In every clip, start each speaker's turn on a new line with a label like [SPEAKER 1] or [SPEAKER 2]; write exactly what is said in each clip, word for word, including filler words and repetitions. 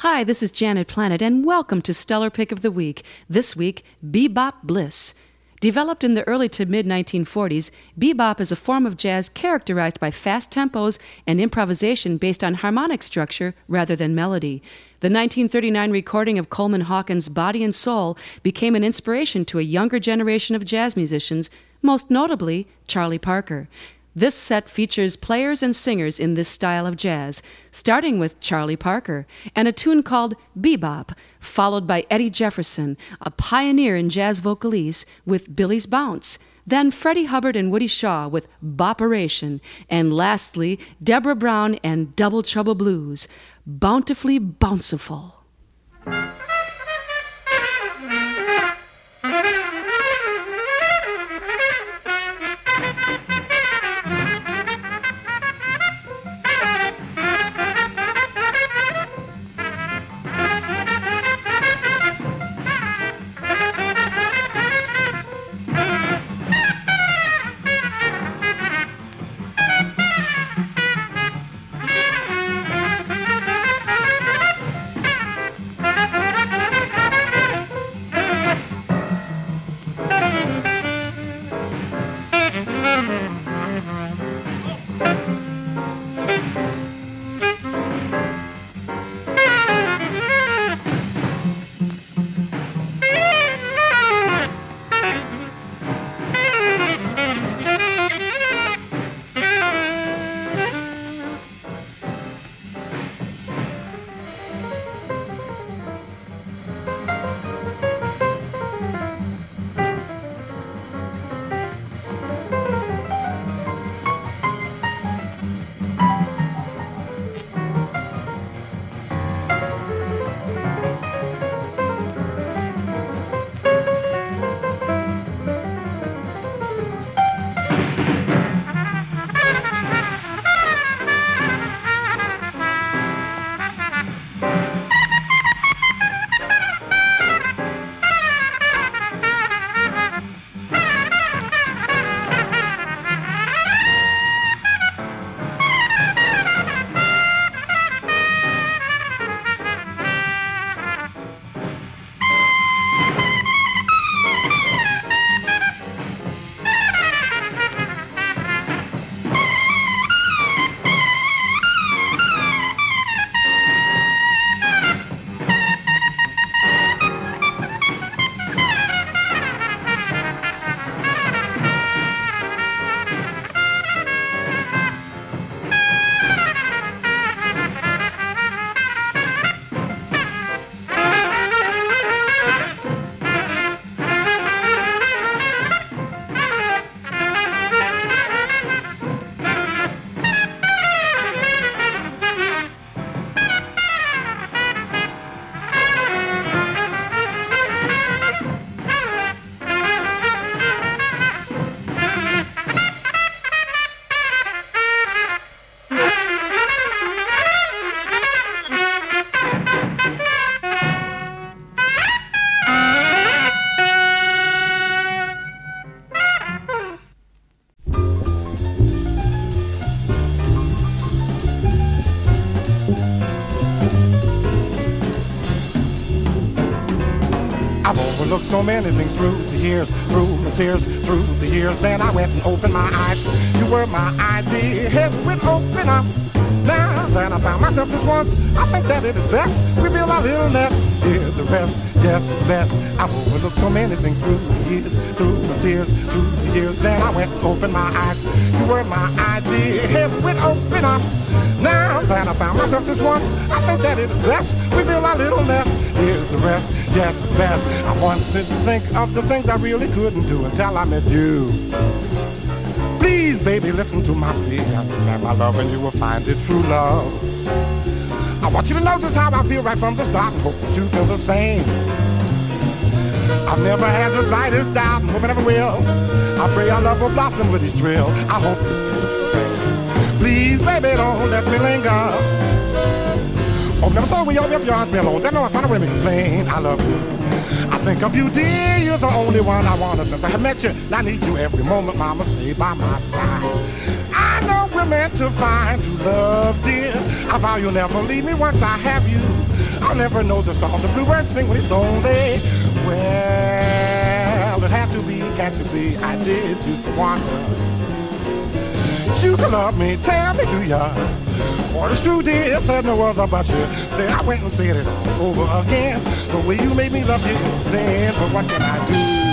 [SPEAKER 1] Hi, this is Janet Planet, and welcome to Stellar Pick of the Week. This week, Bebop Bliss. Developed in the early to mid nineteen forties, bebop is a form of jazz characterized by fast tempos and improvisation based on harmonic structure rather than melody. The nineteen thirty-nine recording of Coleman Hawkins' Body and Soul became an inspiration to a younger generation of jazz musicians, most notably Charlie Parker. This set features players and singers in this style of jazz, starting with Charlie Parker and a tune called Bebop, followed by Eddie Jefferson, a pioneer in jazz vocalese, with Billy's Bounce, then Freddie Hubbard and Woody Shaw with Bopperation, and lastly, Deborah Brown and Double Trouble Blues, Bountifully Bounciful.
[SPEAKER 2] Looked so many things through the years, through the tears, through the years. Then I went and opened my eyes. You were my idea. Heaven would open up. Now that I found myself this once, I think that it is best we build our little nest. Hear the rest, yes, it's best. I've overlooked so many things through the years, through the tears, through the years. Then I went and opened my eyes. You were my idea. Heaven would open up. Now that I found myself this once, I think that it is best we build our little nest. Here's the rest, yes, it's best. I wanted to think of the things I really couldn't do until I met you. Please, baby, listen to my plea. Understand my love and you will find it true love. I want you to know just how I feel right from the start and hope that you feel the same. I've never had the slightest doubt and hope I never will. I pray our love will blossom with each thrill. I hope you feel the same. Please, baby, don't let me linger. Oh, never saw we open up your arms, me alone. Then no, I find a way to complain. I love you. I think of you, dear. You're the only one I want since I have met you. I need you every moment, mama. Stay by my side. I know we're meant to find true love, dear. I vow you'll never leave me once I have you. I I'll never know the song the bluebird sing when it's lonely. Well, it had to be, can't you see? I did used to wonder. You can love me, tell me, do ya? For it's true, dear, if there's no other but you, then I went and said it all over again. The way you made me love you is a sin, but what can I do?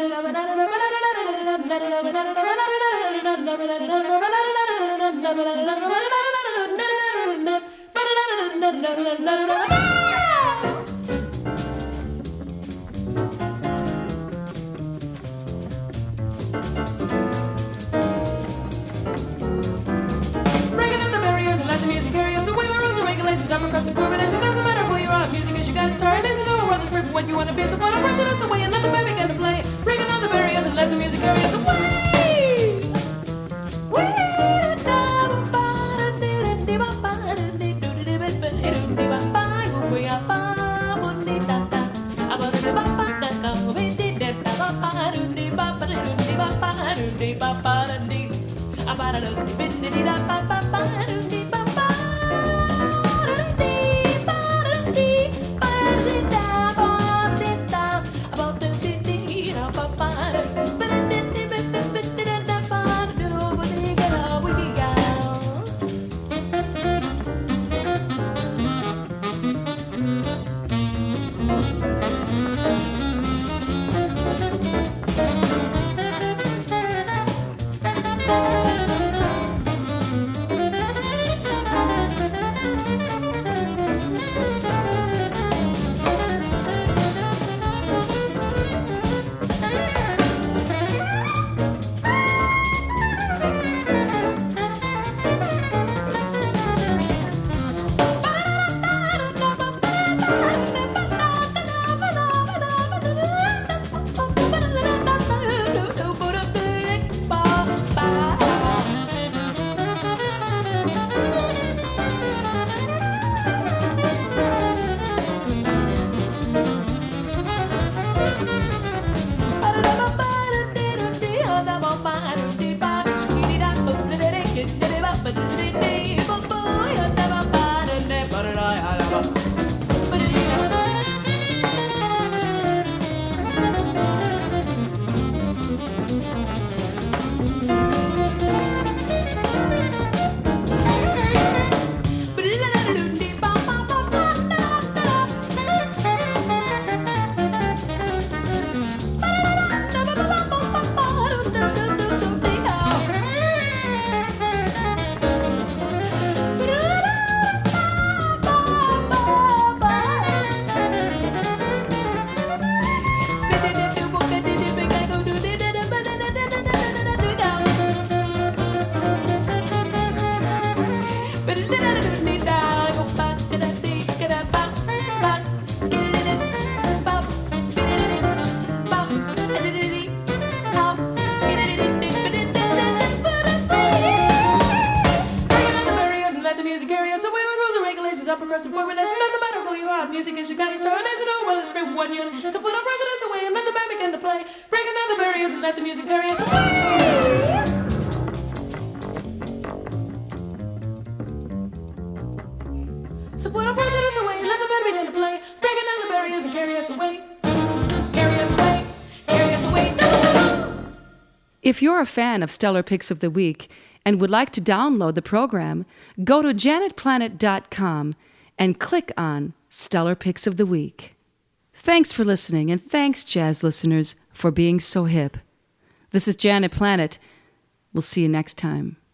[SPEAKER 3] I'm across the prohibitions. Doesn't matter who you are. Music is your guiding star. This is all world is free for what you want to be. So put a prejudice away and let the baby begin to play. Break down the barriers and let the music carry us away. Up across the board, doesn't matter who you are. Music is your guiding star. There's no world is free for one unit. So put our prejudice away and let the band begin to play. Breaking down the barriers and let the music carry us away. So put our prejudice away and let the band begin to play. Breaking down the barriers and carry us away. Carry us away. Carry us away.
[SPEAKER 1] If you're a fan of Stellar Picks of the Week and would like to download the program, go to janet planet dot com and click on Stellar Picks of the Week. Thanks for listening, and thanks, jazz listeners, for being so hip. This is Janet Planet. We'll see you next time.